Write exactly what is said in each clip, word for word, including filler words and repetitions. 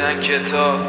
میدن کتاب.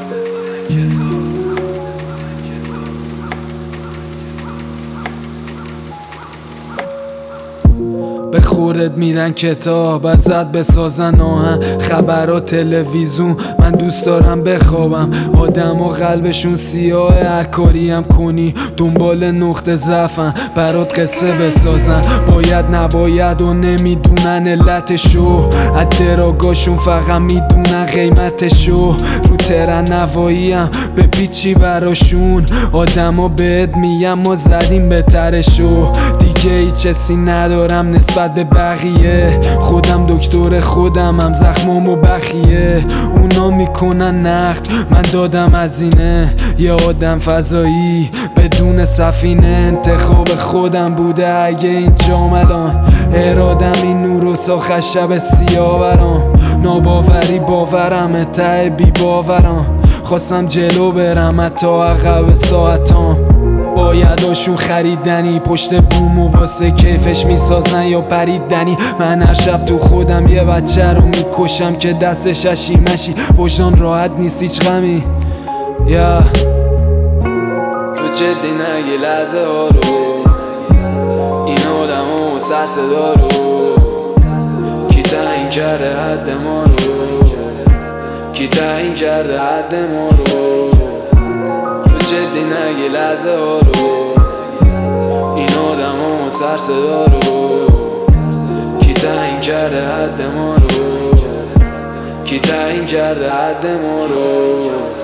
به خوردت میدن کتاب، ازت بسازن آهن، خبر و تلویزیون. من دوست دارم بخوابم، آدم و قلبشون سیاه، هر کاری هم کنی دنبال نقطه ضعفن، برات قصه بسازن باید نباید و نمیدونن علتشو، از دراگاشون فقط میدونن قیمتشو. رو ترن نواییم به پیچی براشون، آدم ها بهت میگم ما زدیم بهترشو. دیگه هیچ حسی ندارم نسبت به بقیه، خودم دکتر خودم هم زخمام و بخیه. اونا میکنن نقد من دادم هزینه، یه آدم فضایی بدون سفینه. انتخاب خودم بوده اگه اینجام الان، ارادم این نور و ساخت شب سیاه برام. ناباوری باورم ته بی باورم، خواستم جلو برم حتی عقب ساعتام. بایداشون خریدنی پشت بوم و واسه کیفش میسازن یا پریدنی. من هر شب تو خودم یه بچه رو میکشم که دستش اشی مشی، پشتان راحت نیست هیچ غمی. یا تو جدی نگی لحظه ها رو، این آدم و سر صدا رو، کی تعیین کرده حد ما رو، کی تعیین کرده حد ما رو. جدی نگی لحظه ها رو، این آدم و سر صدا رو، کی تعیین کرده حد ما رو، کی تعیین کرده حد ما رو.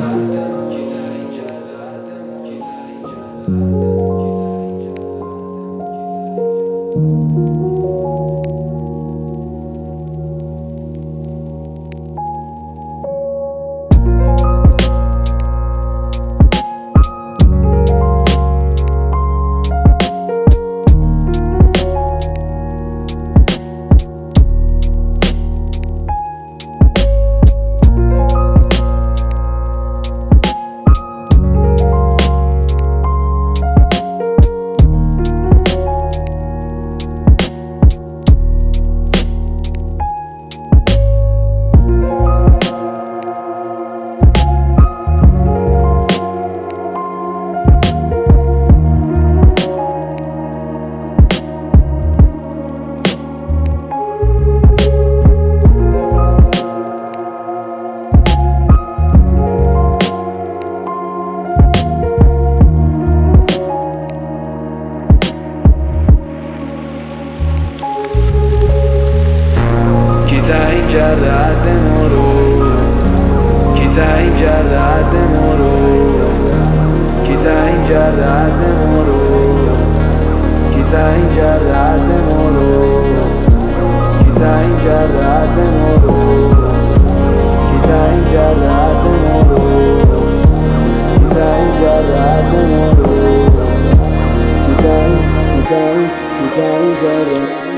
کی تعیین کرده حد ما رو، کی تعیین کرده حد ما رو، کی تعیین کرده حد ما رو، کی تعیین کرده حد ما رو، کی تعیین کرده حد ما رو، کی تعیین کرده حد ما رو، کی تعیین کرده حد ما رو، کی تعیین کی تعیین کی تعیین کرده.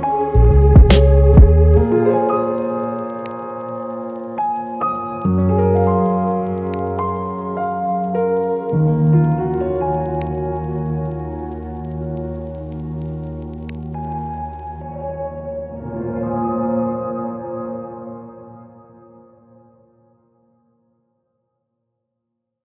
you